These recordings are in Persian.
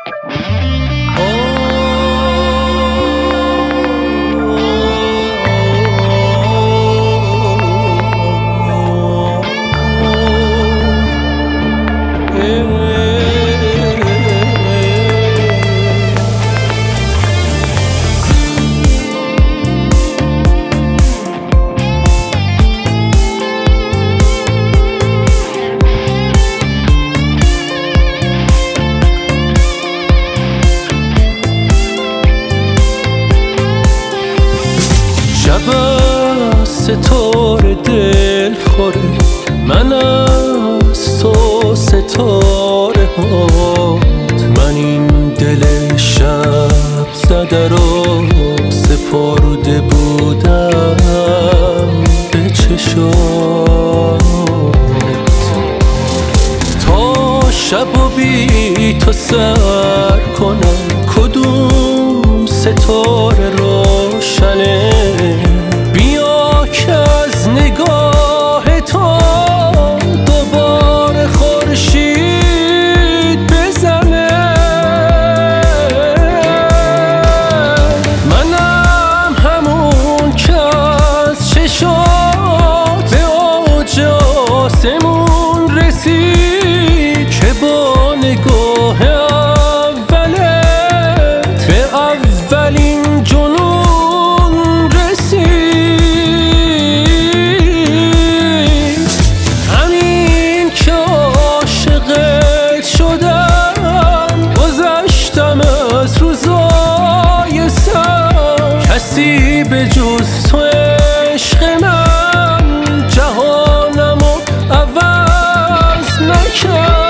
ستاره دل خوره، من از تو ستاره هات، من این دل شب زده رو سپرده بودم به چشات، تا شب و بی تو سر کنم کدوم ستاره روشنه، بیا که از نگاه تو دوباره خورشید بزنه، منم همون که از چشات به اوج آسمون رسید، که با نگاه اولت به اولین جنون رسید، همین که عاشقت شدم گذشتم از روزای سر، کسی به جز تو عشق من جهانمو عوض نکرد.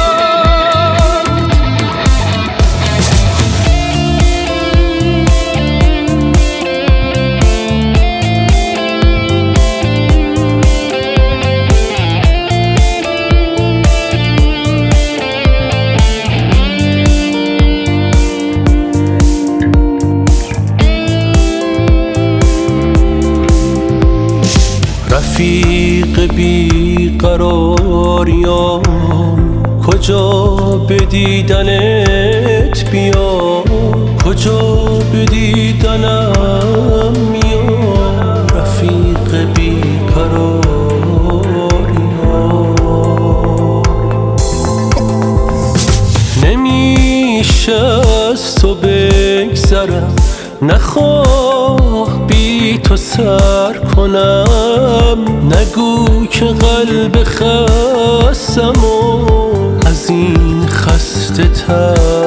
رفیق بیقراریام کجا به دیدنت بیام، کجا به دیدنم میام، رفیق بیقراریام، نمیشه از تو بگذرم، نخواه بی تو سر کنم، نگو که قلب خستم و از این خسته تر